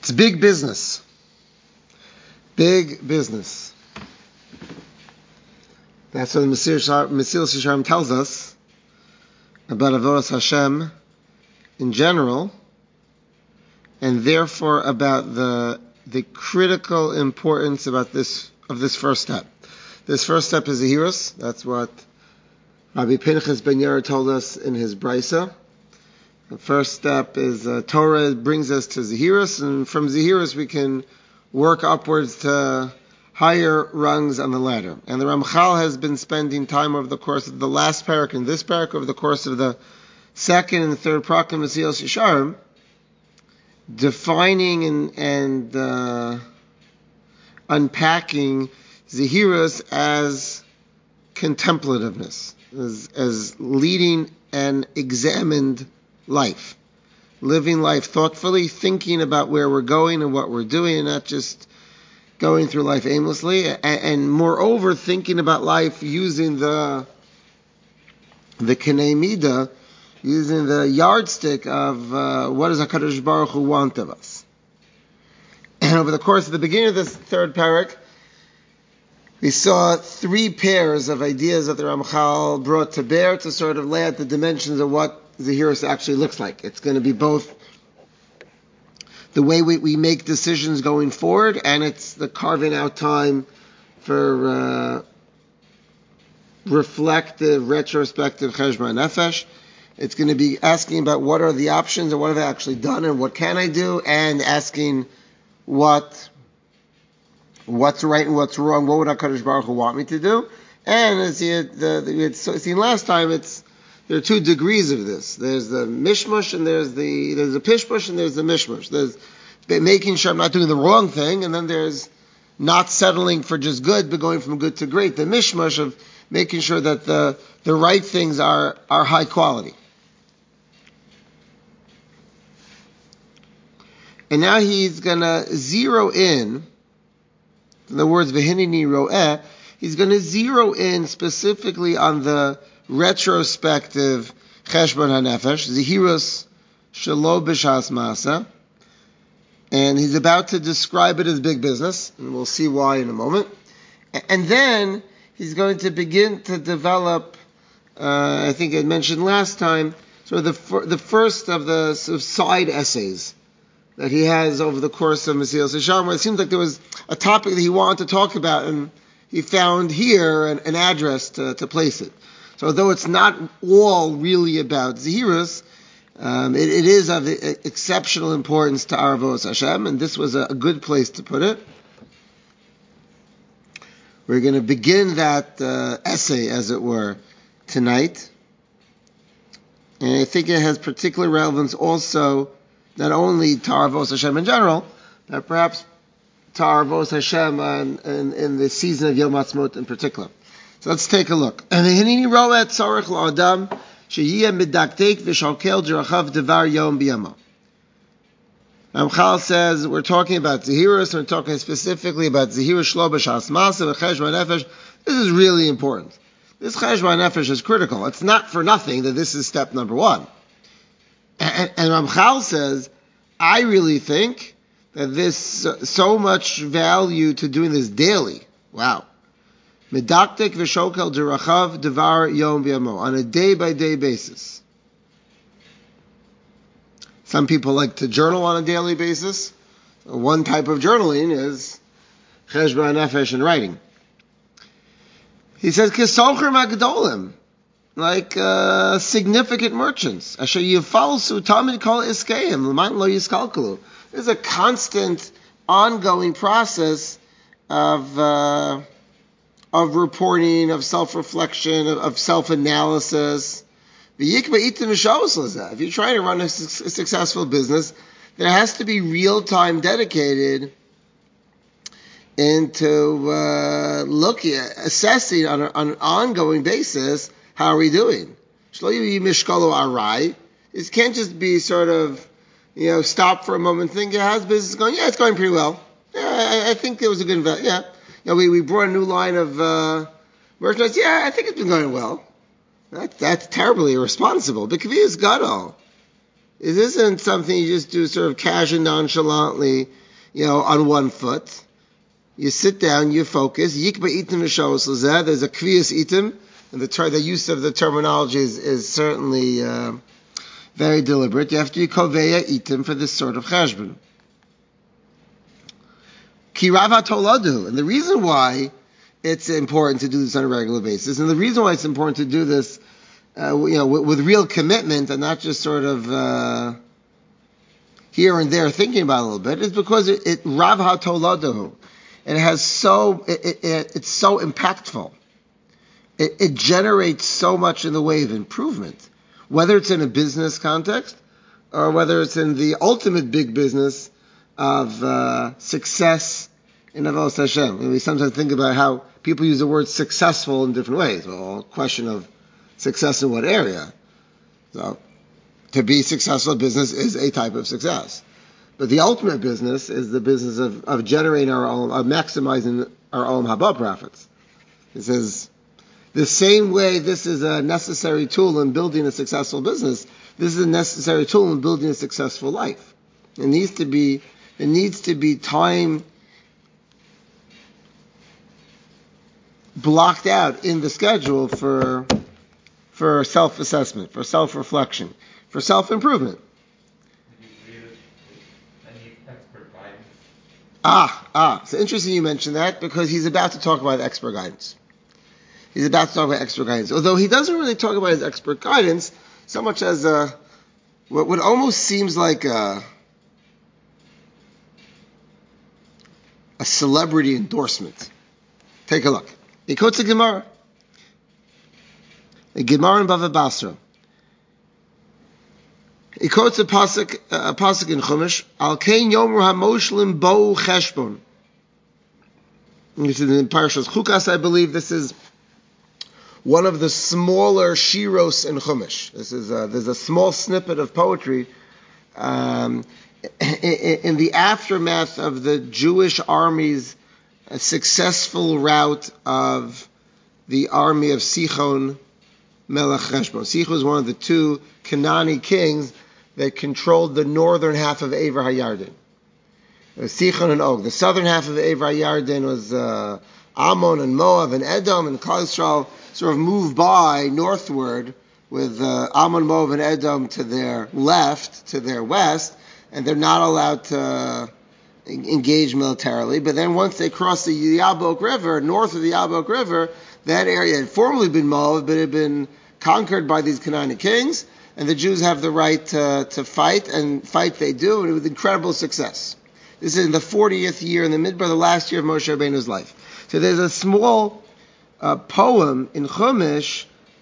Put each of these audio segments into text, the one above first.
It's big business. Big business. That's what the Mesilas Yesharim tells us about Avodas Hashem in general, and therefore about the critical importance of this first step. This first step is Zehirus. That's what Rabbi Pinchas ben Yair told us in his Brisa. The first step is Torah brings us to Zehirus, and from Zehirus we can work upwards to higher rungs on the ladder. And the Ramchal has been spending time over the course of the last parak and this parak, over the course of the second and third parak of Mesilas Yesharim, defining and unpacking Zehirus as contemplativeness, as leading an examined life, living life thoughtfully, thinking about where we're going and what we're doing, and not just going through life aimlessly, and moreover thinking about life using the Kanei Midah, using the yardstick of what does HaKadosh Baruch Hu want of us. And over the course of the beginning of this third parak, we saw three pairs of ideas that the Ramchal brought to bear to sort of lay out the dimensions of what Zehirus actually looks like. It's going to be both the way we make decisions going forward, and it's the carving out time for reflective, retrospective cheshbon nefesh. It's going to be asking about what are the options and what have I actually done and what can I do, and asking what's right and what's wrong, what would HaKadosh Baruch Hu want me to do. And as we had seen last time, there are two degrees of this. There's the mishmush and there's the pishmush and there's the mishmush. There's making sure I'm not doing the wrong thing, and then there's not settling for just good, but going from good to great. The mishmush of making sure that the right things are high quality. And now he's going to zero in the words V'hineni ro'eh, he's going to zero in specifically on the retrospective cheshbon hanefesh, Zehirus shelo b'shas masa, and he's about to describe it as big business, and we'll see why in a moment. And then he's going to begin to develop, I think I mentioned last time, sort of the first of the sort of side essays that he has over the course of Mesilas Yesharim, where it seems like there was a topic that he wanted to talk about, and he found here an address to place it. So although it's not all really about Zehirus, it is of exceptional importance to our Avodas Hashem, and this was a good place to put it. We're going to begin that essay, as it were, tonight. And I think it has particular relevance also not only to our Avodas Hashem in general, but perhaps to our Avodas Hashem in the season of Yom Ha'atzmaut in particular. So let's take a look. And Hineni ro'eh tzorech la'adam sheyiyeh midaktek v'shalkel d'rachav devar yom b'yamo. Ramchal says we're talking about Zehirus, and we're talking specifically about Zehirus shelo b'shas masa v'cheshbon nefesh. This is really important. This cheshbon nefesh is critical. It's not for nothing that this is step number one. And Ramchal says, I really think that there's so much value to doing this daily. Wow. Medaktek v'shokel d'rachav devar yom v'yamo, on a day-by-day basis. Some people like to journal on a daily basis. One type of journaling is cheshbon nefesh and writing. He says, Kesocher magdolim, like significant merchants. Asher yifalsu tamid kol iskeim l'man lo yiskalkalu. There's a constant, ongoing process of reporting, of self-reflection, of self-analysis. If you're trying to run a successful business, there has to be real time dedicated into assessing on an ongoing basis, how are we doing? It can't just be sort of, stop for a moment and think, how's business going? Yeah, it's going pretty well. Yeah, I think it was a good investment. Yeah. We brought a new line of merchandise. Yeah, I think it's been going well. That's terribly irresponsible. B'kaviyas gadol. This isn't something you just do sort of casually, nonchalantly, on one foot. You sit down, you focus. Yikba itim v'shavos l'zeh. There's a kriyas itim, and the use of the terminology is certainly very deliberate. You have to be koveya itim for this sort of cheshbon. Ki rav hatoladu, and the reason why it's important to do this on a regular basis, and the reason why it's important to do this, with real commitment and not just sort of here and there thinking about it a little bit, is because it rav hatoladu. It has it's so impactful. It generates so much in the way of improvement, whether it's in a business context or whether it's in the ultimate big business of success in Avodas Hashem. And we sometimes think about how people use the word successful in different ways. Well, a question of success in what area? So, to be successful in business is a type of success. But the ultimate business is the business of generating our own, of maximizing our own haba profits. It says, the same way this is a necessary tool in building a successful business, this is a necessary tool in building a successful life. It needs to be time blocked out in the schedule for self-assessment, for self-reflection, for self-improvement. It's interesting you mentioned that because he's about to talk about expert guidance. Although he doesn't really talk about his expert guidance so much as what almost seems like a celebrity endorsement. Take a look. He quotes a Gemara. A Gemara in Bava Basra. He quotes a pasuk in Chumash, Al Kein Yomer HaMoshlim Bo Cheshbon. This is in Parashas Chukas, I believe. This is one of the smaller shiros in Chumash. There's a small snippet of poetry in the aftermath of the Jewish army's successful rout of the army of Sichon Melech Cheshbon. Sichon was one of the two Canaanite kings that controlled the northern half of Ever HaYarden. It was Sichon and Og. The southern half of Ever HaYarden was Ammon and Moab and Edom, and Klal Yisrael sort of moved by northward with Ammon, Moab, and Edom to their left, to their west, and they're not allowed to engage militarily. But then once they crossed the Yabok River, north of the Yabok River, that area had formerly been Moab, but it had been conquered by these Canaanite kings, and the Jews have the right to fight, and fight they do, and with incredible success. This is in the 40th year, in the midbar, the last year of Moshe Rabbeinu's life. So there's a small poem in Chumash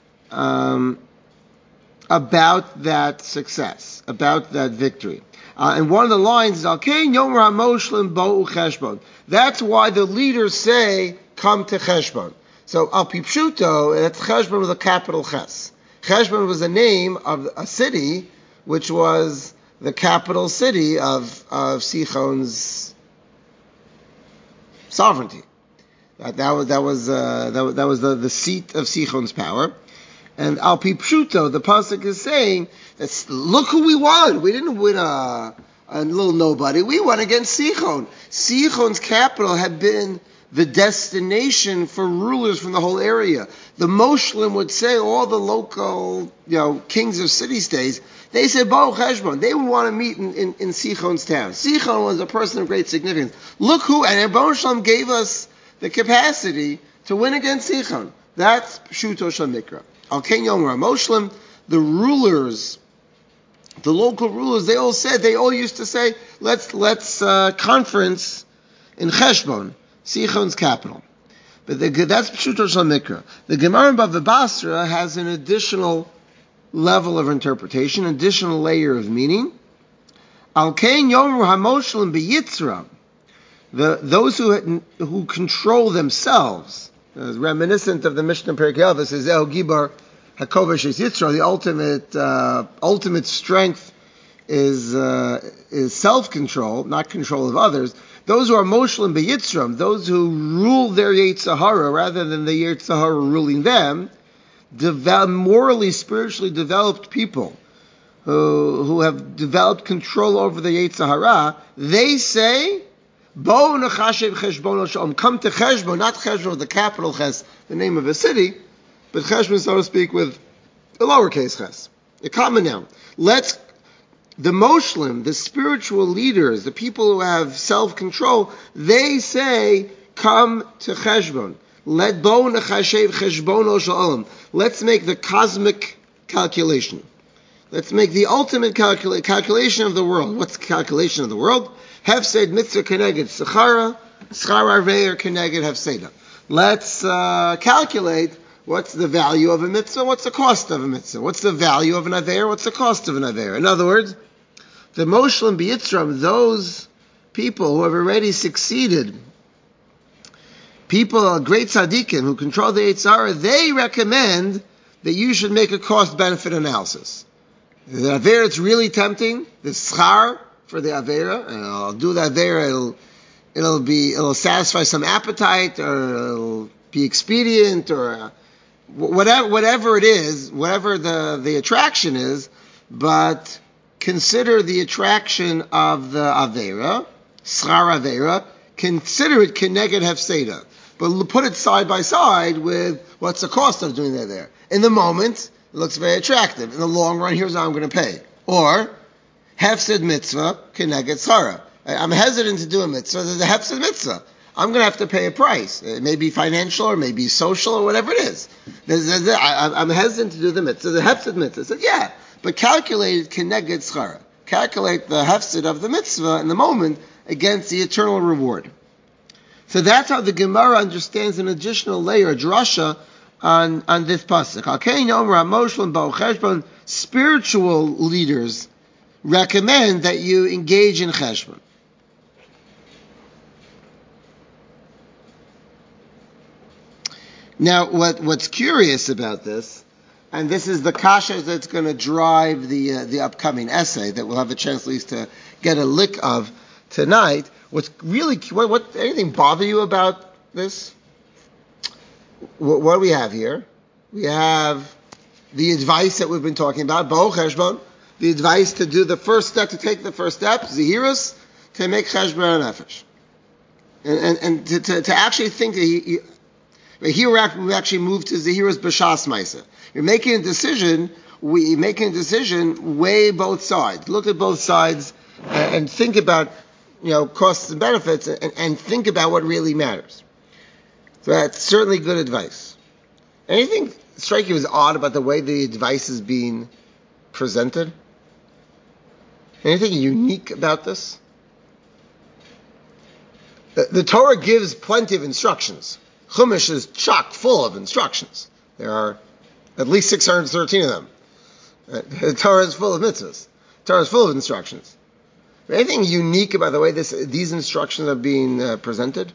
about that success, about that victory. And one of the lines is, Al Kein Yomer HaMoshlim Bo'u Cheshbon. That's why the leaders say, come to Cheshbon. So Al Pi Pshuto, that's Cheshbon with a capital Ches. Cheshbon was the name of a city, which was the capital city of Sichon's sovereignty. That was the seat of Sichon's power. And Al Pi Pshuto, the pasuk is saying, look who we won. We didn't win a little nobody. We won against Sichon. Sichon's capital had been the destination for rulers from the whole area. The Moshlim would say, all the local, kings of city-states, they said, Bo Cheshbon. They would want to meet in Sichon's town. Sichon was a person of great significance. Look who, and Moshlim gave us the capacity to win against Sichon. That's Pshuto Shel Mikra. Al Kein Yomer HaMoshlim, the rulers, the local rulers, they all used to say, let's conference in Cheshbon, Sichon's capital. But that's Pshuto Shel Mikra. The Gemara in Bava Basra has an additional level of interpretation, additional layer of meaning. Al Kein Yomer HaMoshlim B'Yitzra, those who control themselves, reminiscent of the Mishnah Perkei Avos, is El Gibar HaKovesh is Yitzra. The ultimate strength is self-control, not control of others. Those who are Moshlim B'Yitzram, those who rule their Yetzer Hara rather than the Yetzer Hara ruling them, morally, spiritually developed people who have developed control over the Yetzer Hara, they say, Bo nechashev cheshbono shalom. Come to Cheshbon, not Cheshbon with the capital Ches, the name of a city, but Cheshbon, so to speak, with a lowercase Ches, a common noun. The Moshlim, the spiritual leaders, the people who have self-control, they say, come to Cheshbon. Let Bo nechashev cheshbono shalom. Let's make the cosmic calculation. Let's make the ultimate calculation of the world. What's the calculation of the world? Hefsed mitzvah keneged sechara, schar aveir keneged hefseda. Let's calculate what's the value of a mitzvah, what's the cost of a mitzvah, what's the value of an aveir, what's the cost of an aveir. In other words, the Moshlim B'Yitzram, those people who have already succeeded, people, great tzaddikim who control the Yetzer Hara, they recommend that you should make a cost-benefit analysis. The Aveira, it's really tempting. The schar for the Aveira, and I'll do the Aveira, it'll satisfy some appetite, or it'll be expedient, or whatever it is, whatever the attraction is, but consider the attraction of the Aveira, schar Aveira, consider it keneged hefseda. But put it side by side with what's the cost of doing that there. In the moment, it looks very attractive. In the long run, here's how I'm going to pay. Or, hefsed mitzvah keneged schara. I'm hesitant to do a mitzvah. There's a hefsed mitzvah. I'm going to have to pay a price. It may be financial, or maybe social, or whatever it is. I'm hesitant to do the mitzvah. The hefsed mitzvah. I said, yeah, but calculate it keneged schara. Calculate the hefsed of the mitzvah in the moment against the eternal reward. So that's how the Gemara understands an additional layer, a drasha, on this pasuk. Spiritual leaders recommend that you engage in cheshbon. Now, what's curious about this, and this is the kasha that's going to drive the upcoming essay that we'll have a chance at least to get a lick of tonight. What's really, what anything bother you about this? What do we have here? We have the advice that we've been talking about, Bo Cheshbon, the advice to do the first step, to take the first step, Zehirus, to make Cheshbon Nefesh. And to actually think that here we actually move to Zehirus B'Shas Maisa. You're making a decision, weigh both sides. Look at both sides and think about costs and benefits, and think about what really matters. So that's certainly good advice. Anything strike you as odd about the way the advice is being presented? Anything unique about this? The Torah gives plenty of instructions. Chumash is chock full of instructions. There are at least 613 of them. The Torah is full of mitzvahs. The Torah is full of instructions. Anything unique about the way these instructions are being presented?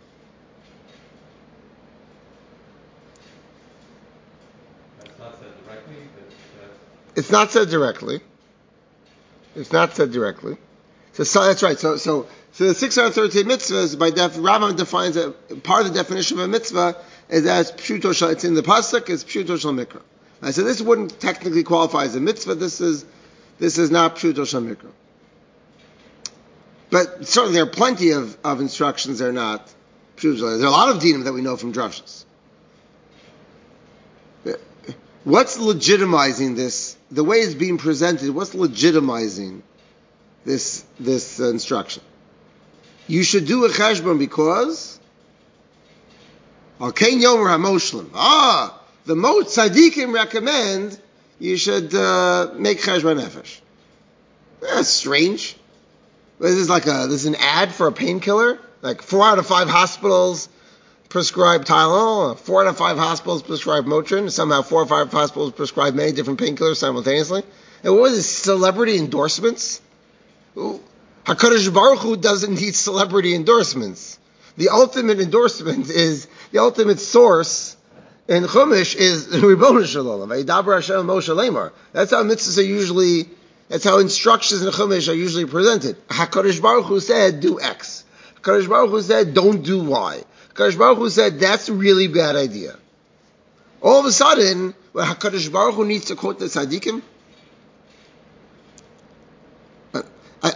That's not said directly. It's not said directly. It's not said directly. So that's right. So the 613 mitzvahs, by Rambam defines that part of the definition of a mitzvah is as pshuto shal. It's in the pasuk. It's pshuto shal mikra. So this wouldn't technically qualify as a mitzvah. This is not pshuto shal mikra. But certainly there are plenty of instructions that are not pshuto. There are a lot of dinim that we know from drashas. What's legitimizing this? The way it's being presented, what's legitimizing this instruction? You should do a cheshbon because Alkein Yomer HaMoshlim. The most tzaddikim recommend you should make cheshbon nefesh. That's strange. This is an ad for a painkiller. Like 4 out of 5 hospitals prescribe Tylenol. 4 out of 5 hospitals prescribe Motrin. Somehow 4 or 5 hospitals prescribe many different painkillers simultaneously. And what was this? Celebrity endorsements? HaKadosh Baruch Hu doesn't need celebrity endorsements. The ultimate endorsement is, the ultimate source in Chumash is Ribono Shel Olam. Vayidaber Hashem Moshe Lemar. That's how mitzvahs are usually, that's how instructions in Chumash are usually presented. HaKadosh Baruch Hu said, do X. HaKadosh Baruch Hu said, don't do Y. HaKadosh Baruch Hu said, that's a really bad idea. All of a sudden, HaKadosh Baruch Hu needs to quote the tzaddikim.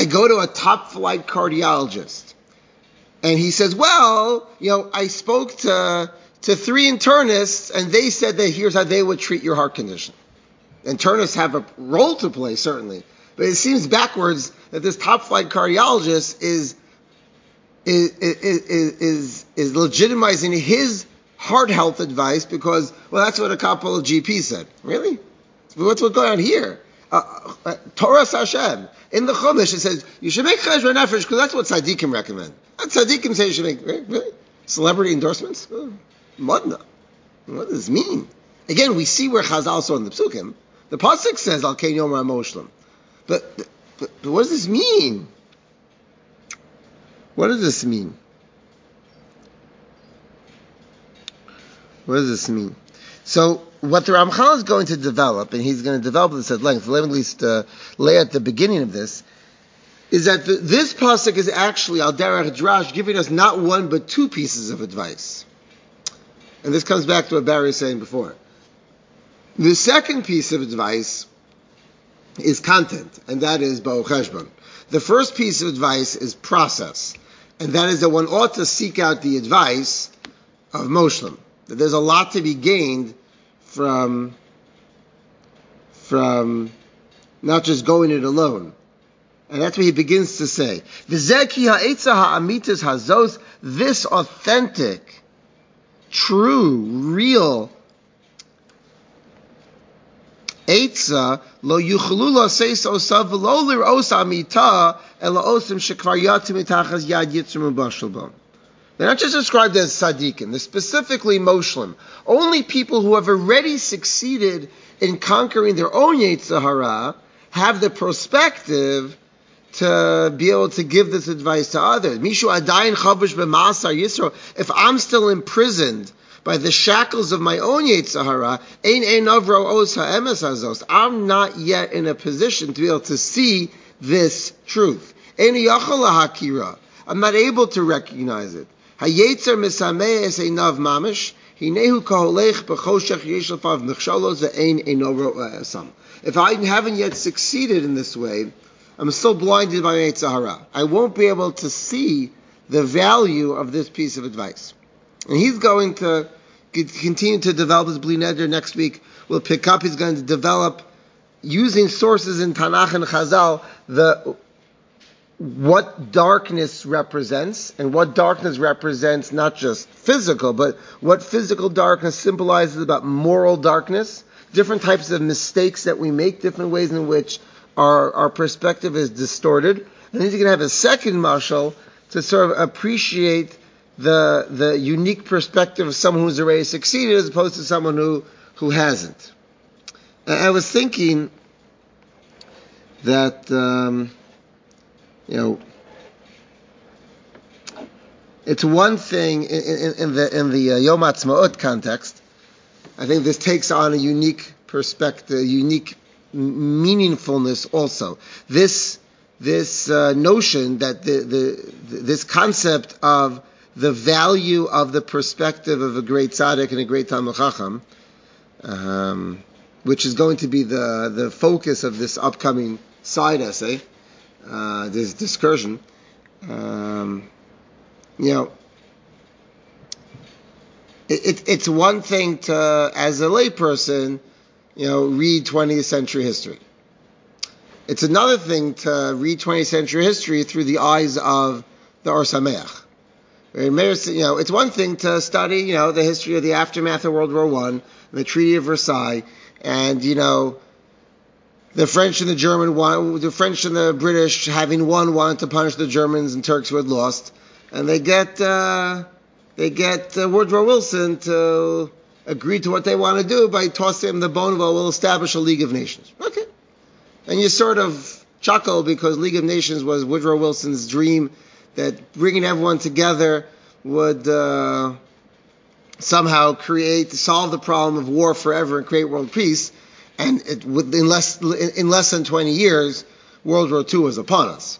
I go to a top flight cardiologist, and he says, well, I spoke to 3 internists, and they said that here's how they would treat your heart condition. Internists have a role to play, certainly, but it seems backwards that this top flight cardiologist is legitimizing his heart health advice because, well, that's what a couple of GPs said. Really? What's going on here? Torah Hashem. In the Chumash, it says, you should make cheshbon nefesh because that's what tzaddikim recommend. Tzaddikim say you should make, really? Celebrity endorsements? Madna. What does this mean? Again, we see where Chazal saw in the Psukim. The Pasuk says, Al Ken Yomer HaMoshlam. But what does this mean? What does this mean? What does this mean? So, what the Ramchal is going to develop, and he's going to develop this at length, let me at least lay at the beginning of this, is that this pasuk is actually, al derech drash, giving us not one but 2 pieces of advice. And this comes back to what Barry was saying before. The second piece of advice is content, and that is ba'u cheshbon. The first piece of advice is process, and that is that one ought to seek out the advice of Moshlim. That there's a lot to be gained from not just going it alone. And that's what he begins to say. This authentic, true, real Eitzah lo yuchlu laseis osav v'lo lir'os amita ela osim shekvar yatim mitachas yad yitzrim u'bashal bam. They're not just described as tzaddikim. They're specifically moshlim. Only people who have already succeeded in conquering their own Yetzer Hara have the perspective to be able to give this advice to others. Mishu adayin chavush b'ma'asar Yisro. If I'm still imprisoned by the shackles of my own Yetzer Hara, ein avro os ha'emes hazos. I'm not yet in a position to be able to see this truth. Ein yachol lahakira. I'm not able to recognize it. Hayetzer misameh es einav mamish. Hinehu kaholech b'choshech yesh lefav mechshalos ve'ein eino ro'esam. If I haven't yet succeeded in this way, I'm still blinded by Yetzer Hara. I won't be able to see the value of this piece of advice. And he's going to continue to develop his Bli Neder next week. We'll pick up. He's going to develop, using sources in Tanakh and Chazal, what darkness represents, and what darkness represents not just physical, but what physical darkness symbolizes about moral darkness, different types of mistakes that we make, different ways in which our perspective is distorted. And then he's going to have a second mashal to sort of appreciate the unique perspective of someone who's already succeeded as opposed to someone who hasn't. I was thinking that it's one thing in the Yom Ha'atzmaut context. I think this takes on a unique perspective, unique meaningfulness also. This notion that this concept of the value of the perspective of a great tzaddik and a great Talmid Chacham, which is going to be the focus of this upcoming side essay, this discursion. It's one thing to, as a layperson, read 20th century history. It's another thing to read 20th century history through the eyes of the Or Sameach. It's one thing to study, the history of the aftermath of World War I, and the Treaty of Versailles, and, the French and the French and the British, having won, wanted to punish the Germans and Turks who had lost, and they get Woodrow Wilson to agree to what they want to do by tossing him the bone of, we'll establish a League of Nations. Okay. And you sort of chuckle because League of Nations was Woodrow Wilson's dream that bringing everyone together would somehow solve the problem of war forever and create world peace. And it would, in less than 20 years, World War II was upon us.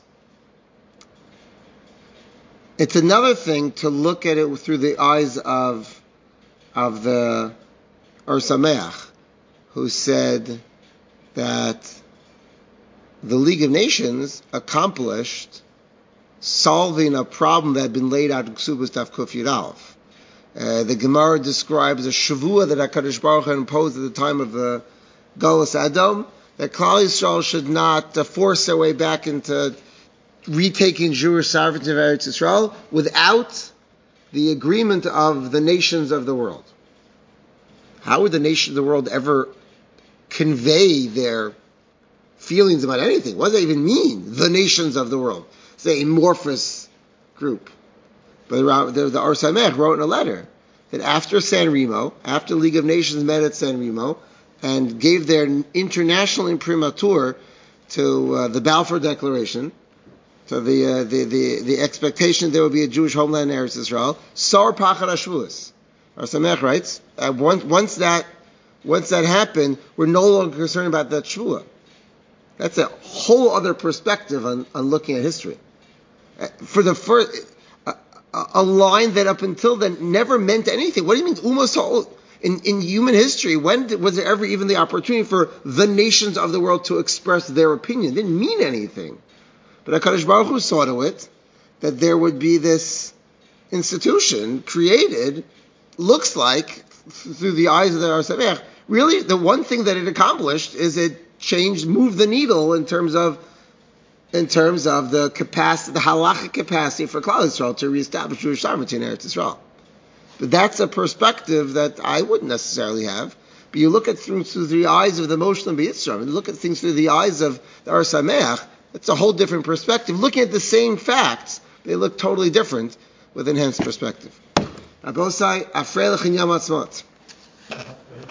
It's another thing to look at it through the eyes of the Or Sameach, who said that the League of Nations accomplished solving a problem that had been laid out in Ksubas Daf Kuf Yud Aleph. The Gemara describes a shavua that HaKadosh Baruch Hu imposed at the time of the Galus Edom, that Klal Yisrael should not force their way back into retaking Jewish sovereignty of Eretz Yisrael without the agreement of the nations of the world. How would the nations of the world ever convey their feelings about anything? What does that even mean, the nations of the world? It's an amorphous group. But the Or Samech wrote in a letter that after San Remo, after the League of Nations met at San Remo, and gave their international imprimatur to the Balfour Declaration, to the expectation there would be a Jewish homeland in Eretz Yisrael, Sar Pachad HaShavuos. Or Samech writes, once that happened, we're no longer concerned about that Shvuah. That's a whole other perspective on looking at history. For the first, a line that up until then never meant anything. What do you mean, Umas in human history? When was there ever even the opportunity for the nations of the world to express their opinion? It didn't mean anything. But HaKadosh Baruch Hu saw to it that there would be this institution created, looks like, through the eyes of the Or Samech. Really, the one thing that it accomplished is it moved the needle in terms of the capacity, the halachic capacity for Klal Yisrael to reestablish Jewish sovereignty in Eretz Yisrael. But that's a perspective that I wouldn't necessarily have. But you look at through the eyes of the Moshe B'Yitzram, and look at things through the eyes of the Or Samech, it's a whole different perspective. Looking at the same facts, they look totally different with enhanced perspective. Abosai, Afreilach in Yom Ha'atzmaut.